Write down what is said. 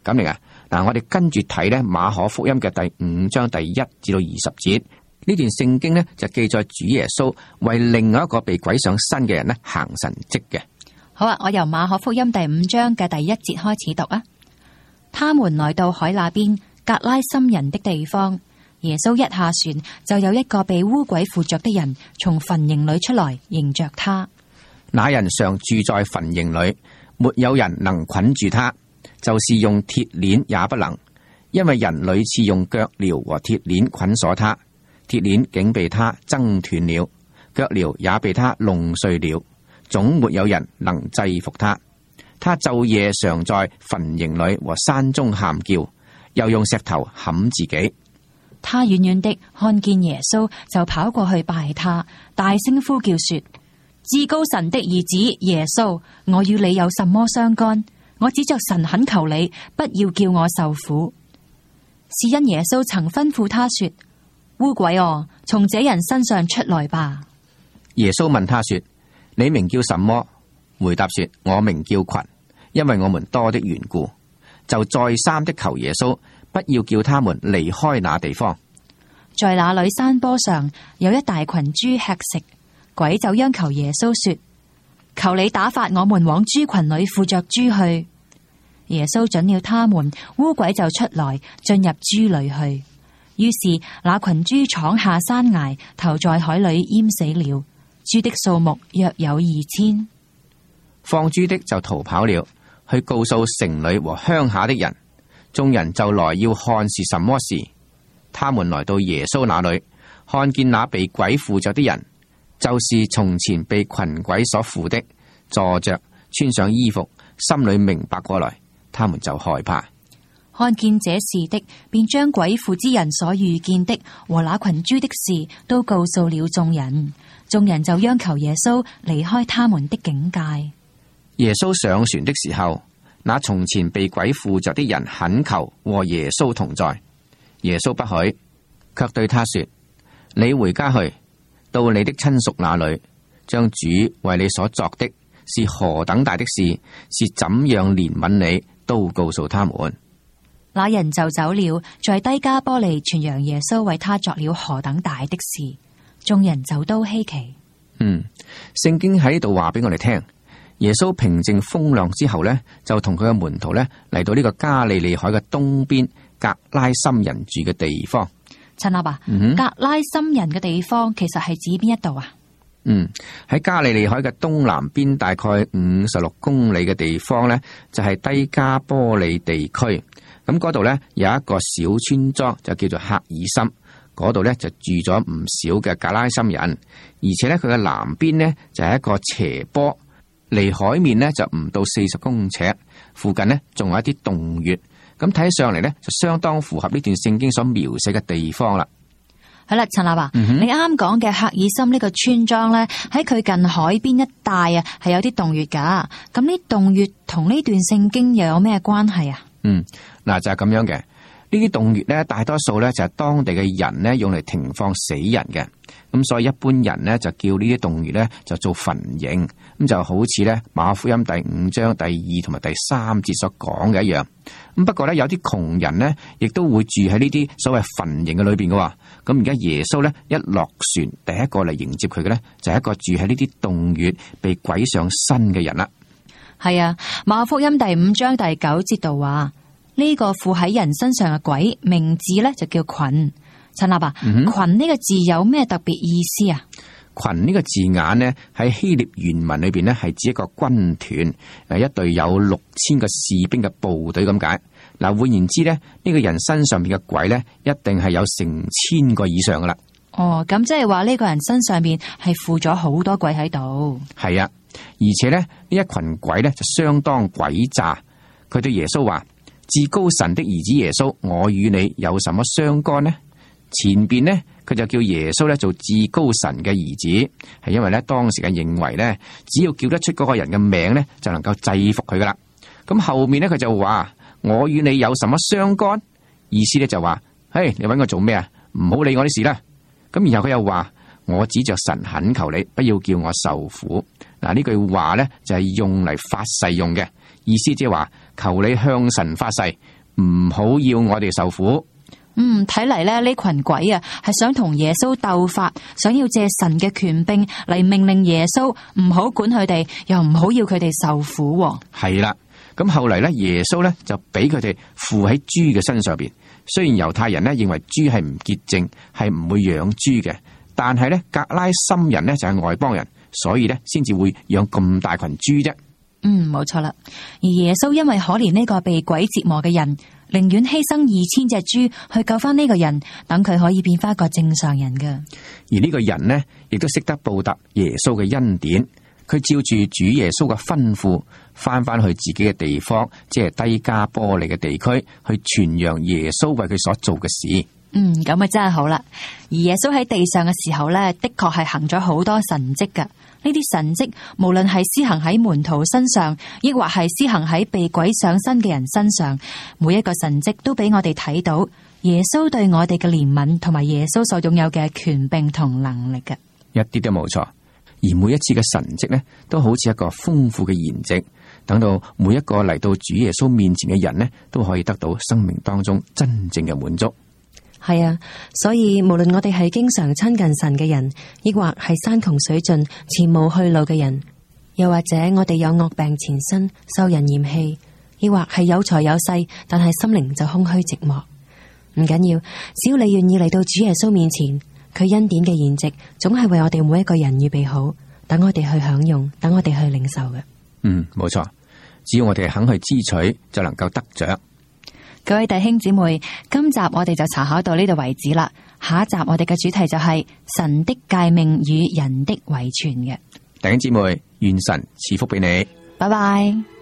咁嚟啊！嗱，我哋跟住睇咧馬可福音嘅第5章第1至到20節，呢段聖經呢，就記載主耶穌為另外一個被鬼上身嘅人呢行神蹟嘅。 好啊，我由馬可福音第5章嘅第1節開始讀啊。他們來到海那邊格拉森人的地方，耶穌一下船，就有一個被污鬼附着的人從墳塋裏出來，迎着他。 那人常住在墳塋裏，沒有人能捆住他，就是用鐵鏈也不能，因為人屢次用腳鐐和鐵鏈捆鎖他，鐵鏈竟被他掙斷了，腳鐐也被他弄碎了，總沒有人能制服他。他晝夜常在墳塋裏和山中喊叫，又用石頭砍自己。 他遠遠的看見耶穌，就跑過去拜他，大聲呼叫說：至高神的兒子耶穌，我與你有什麼相干？我指着神懇求你，不要叫我受苦。是因耶穌曾吩咐他說：污鬼哦，從這人身上出來吧。 耶穌問他說：你名叫什麼？回答說：我名叫群，因為我們多的緣故。就再三的求耶穌，不要叫他們離開那地方。 在那裏山坡上有一大群豬吃食，鬼就央求耶穌說：求你打發我們往豬群裏附着豬去。耶穌准了他們，污鬼就出來進入豬裏去。於是那群豬闖下山崖，投在海裏淹死了。豬的數目約有2000。 放豬的就逃跑了，去告訴城裏和鄉下的人。眾人就來要看是什麼事。他們來到耶穌那裏，看見那被鬼附着的人，就是從前被群鬼所附的，坐着穿上衣服，心裏明白過來，他們就害怕。 看見這事的，便將鬼附之人所遇見的和那群豬的事都告訴了眾人。眾人就央求耶穌離開他們的境界。 耶穌上船的時候，那從前被鬼附着的人懇求和耶穌同在，耶穌不許，卻對他說：你回家去，到你的親屬那裏，將主為你所作的是何等大的事，是怎樣憐憫你，都告訴他們。 那人就走了，在低加波利傳揚耶穌為他作了何等大的事，眾人就都稀奇。 聖經喺度話俾我哋聽，耶穌平靜風浪之後呢，就同佢嘅門徒呢嚟到呢個加利利海嘅東邊格拉森人住嘅地方。 陳立啊，格拉森人嘅地方其實係指邊一度啊？ 喺加利利海嘅東南邊大概56公里嘅地方呢，就係低加波利地區。咁嗰度呢，有一個小村莊就叫做赫爾森，嗰度呢，就住咗唔少嘅格拉森人，而且呢，佢嘅南邊呢，就係一個斜坡，離海面呢，就唔到40公尺，附近呢，仲有一啲洞穴。咁睇上嚟呢，就相當符合呢段聖經所描寫嘅地方啦。 係啦，陳立啊，你啱講嘅赫爾森呢個村莊呢，喺佢近海邊一帶啊，係有啲洞穴噶。咁呢洞穴同呢段聖經又有咩關係啊？ 嗱，就係咁樣嘅。呢啲洞穴呢，大多數呢就係當地嘅人呢用嚟停放死人嘅。咁所以一般人呢就叫呢啲洞穴呢就做墳塋。咁就好似呢馬可福音第5章第2同埋第3節所講嘅一樣。咁不過呢，有啲窮人呢亦都會住喺呢啲所謂墳塋嘅裏邊嘅。咁而家耶穌呢一落船，第一個嚟迎接佢嘅呢就係一個住喺呢啲洞穴被鬼上身嘅人啦。係啊，馬可福音第5章第9節度話，呢個附喺人身上嘅鬼名字呢就叫群。陳立啊，群呢個字有咩特別意思啊？ 群呢個字眼呢，喺希臘原文裏邊呢係指一個軍團，一隊有6000個士兵嘅部隊咁解。嗱，換言之呢，呢個人身上邊嘅鬼呢，一定係有成1000個以上噶啦。 哦，咁即係話呢個人身上邊係附咗好多鬼喺度。係啊，而且呢，呢一群鬼呢就相當詭詐。佢對耶穌話：至高神的兒子耶穌，我與你有什麼相干呢？前邊呢，佢就叫耶穌呢做至高神嘅兒子，係因為呢當時嘅認為呢，只要叫得出嗰個人嘅名呢，就能夠制服佢噶啦。咁後面呢，佢就話：我與你有什麼相干？意思呢就話：嘿，你搵我做咩啊？唔好理我啲事啦。咁然後佢又話：我指着神懇求你，不要叫我受苦。嗱，呢句話呢，就係用嚟發誓用嘅，意思即係話求你向神發誓， 唔好要我哋受苦。 睇嚟咧，呢群鬼啊，係想同耶穌鬥法，想要借神嘅權柄嚟命令耶穌唔好管佢哋，又唔好要佢哋受苦。 係啦，咁後嚟咧，耶穌咧就俾佢哋附喺豬嘅身上邊。雖然猶太人咧認為豬係唔潔淨，係唔會養豬嘅，但係咧格拉森人咧就係外邦人，所以咧先至會養咁大群豬啫。 冇錯啦。而耶穌因為可憐呢個被鬼折磨嘅人，寧願犧牲2000隻豬去救翻呢個人，等佢可以變翻一個正常人嘅。 而呢個人呢，亦都識得報答耶穌嘅恩典。佢照住主耶穌嘅吩咐，翻去自己嘅地方，即係低加波利嘅地區，去傳揚耶穌為佢所做嘅事。 咁啊真係好啦。而耶穌喺地上嘅時候呢，的確係行咗好多神蹟噶。呢啲神蹟無論係施行喺門徒身上，亦或係施行喺被鬼上身嘅人身上，每一個神蹟都俾我哋睇到耶穌對我哋嘅憐憫，同埋耶穌所擁有嘅權柄同能力嘅。 一啲都冇錯。而每一次嘅神蹟呢，都好似一個豐富嘅筵席，等到每一個嚟到主耶穌面前嘅人呢，都可以得到生命當中真正嘅滿足。 係啊，所以無論我哋係經常親近神嘅人，抑或係山窮水盡前無去路嘅人，又或者我哋有惡病纏身受人嫌棄，抑或係有財有勢但係心靈就空虛寂寞，唔緊要，只要你願意嚟到主耶穌面前，佢恩典嘅筵席總係為我哋每一個人預備好，等我哋去享用，等我哋去領受嘅。 冇錯，只要我哋肯去支取，就能夠得着。 各位弟兄姊妹，今集我哋就查考到呢度為止啦。下一集我哋嘅主題就係神的誡命與人的遺傳嘅。 弟兄姊妹，願神賜福俾你。 拜拜。